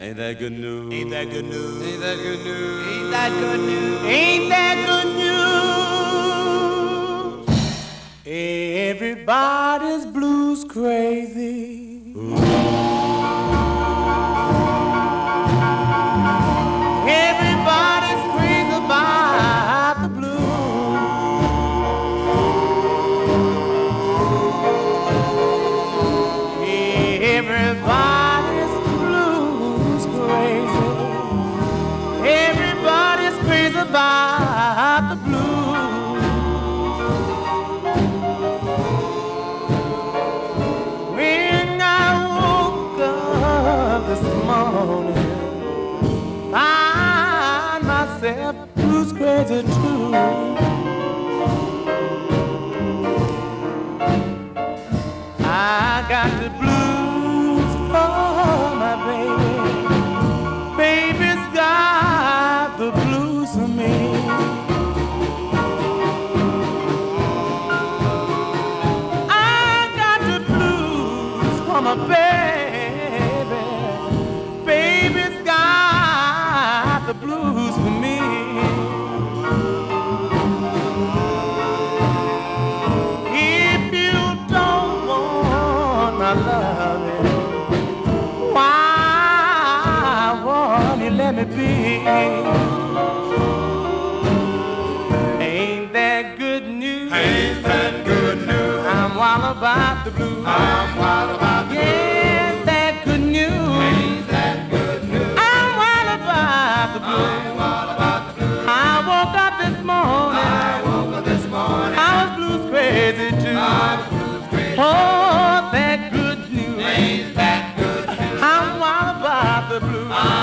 Ain't that good news? Ain't that good news? Ain't that good news? Ain't that good news? Ain't that good news? Everybody's blues crazy. Everybody's crazy about the blues. Everybody's blues crazy. Everybody's crazy about the blues. When I woke up this morning, find myself blues crazy too. I got the blues for my baby. Baby's got the blues for me. I got the blues for my baby. Baby's got the blues for me. If you don't want my loving, why won't you let me be? Ain't that good news? Ain't that good news? I'm wild about the blues. I'm wild about the Yes, that good news. Ain't that good news? I'm wild about the blues. I'm wild about the blues. I woke up this morning. I woke up this morning. I was blues crazy too. I was blues crazy. Oh, that good news. Ain't that good news? I'm wild about the blues.